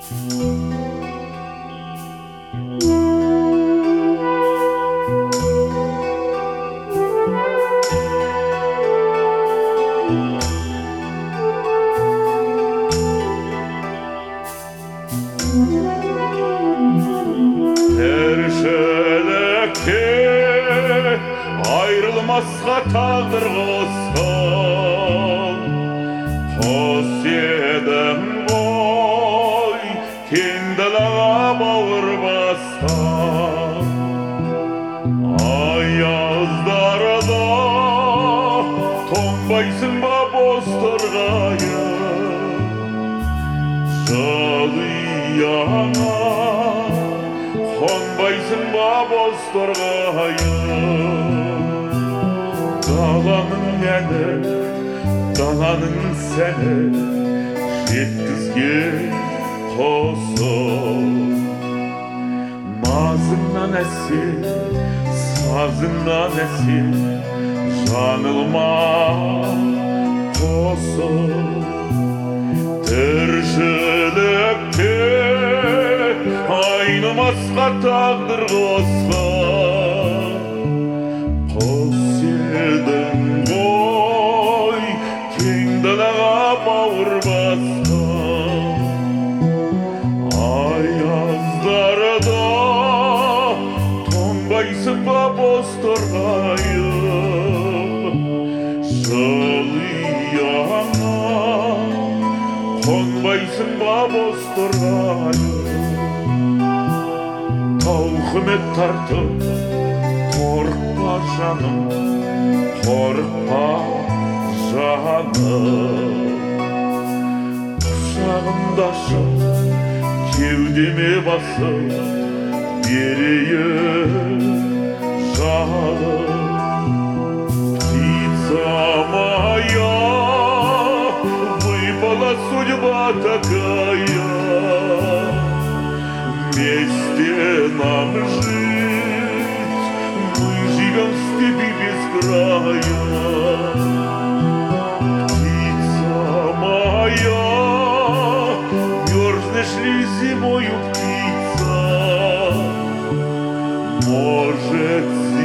Ayrılmazsa tağdır olsun Қос едім ғой Кең далаға бауыр басқан Аяздарда тоңбайсың ба боз торғайым Жалияңа қонбайсың ба боз торғайым Даланың әні, даланың сәні жеткізген қосыл Назыңнан әсер, сазыңнан әсер жаңылма қосыл Тіршілікте айнымасқа тағдыр қосқан Едім ғой, кең далаға бауыр басқан Аяздарда тоңбайсың ба боз торғайым Жалияңа қонбайсың ба боз торғайым Тауқымет тартып Қорықпа жаным, қорықпа жаным Құшағымдашы, кеудеме басып берейін жаным Птица моя, выпала судьба такая Вместе нам жить Живем в степи без края Птица моя Мерзнешь ли зимою, птица Может,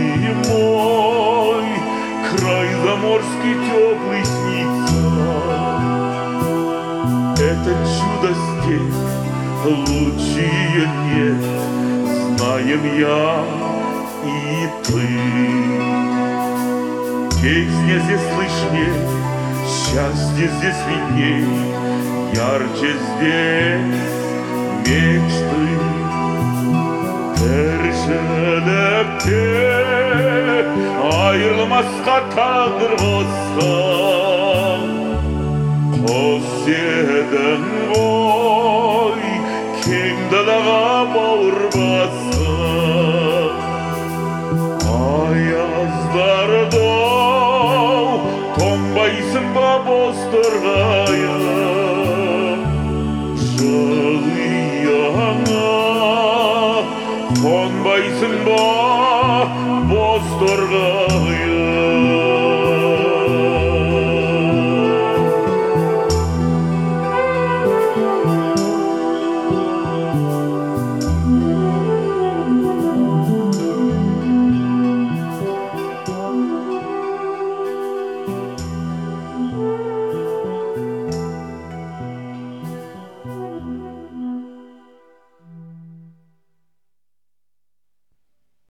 зимой Край заморский теплый снится Это чудо-степь Лучшее нет Знаем я и ты Песня здесь слышней, счастье здесь видней Ярче здесь мечты Тіршілікте айырылмасқа тағдыр қосқан Қос едің ғой, кең далаға бауыр басқан Аяздарда тоңбайсың ба боз торғайым